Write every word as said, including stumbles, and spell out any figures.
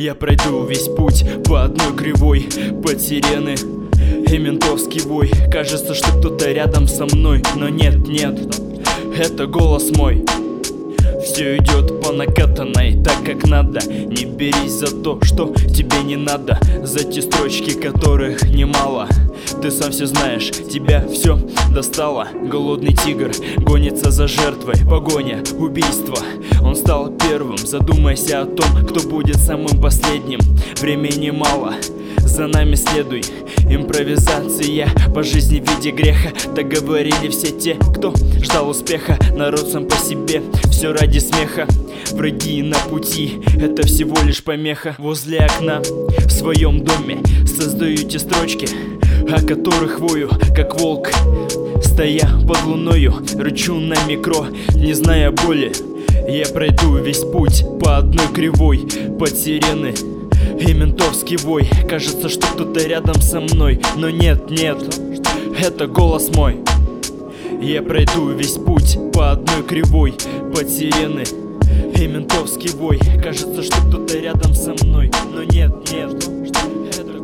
Я пройду весь путь по одной кривой, под сирены и ментовский вой. Кажется, что кто-то рядом со мной, но нет, нет, это голос мой. Все идет по накатанной, так как надо. Не берись за то, что тебе не надо, за те строчки, которых немало. Ты сам все знаешь, тебя все достало. Голодный тигр гонится за жертвой, погоня, убийство. Он стал первым, задумайся о том, кто будет самым последним. Времени мало, за нами следуй. Импровизация по жизни в виде греха. Так говорили все те, кто ждал успеха. Народ сам по себе, все ради смеха. Враги на пути, это всего лишь помеха. Возле окна в своем доме создаю те строчки, о которых вою, как волк. Стоя под луною, рычу на микро, не зная боли. Я пройду весь путь по одной кривой, под сирены и ментовский вой. Кажется, что кто-то рядом со мной, но нет, нет, это голос мой. Я пройду весь путь по одной кривой, под сирены и ментовский вой. Кажется, что кто-то рядом со мной, но нет, нет, это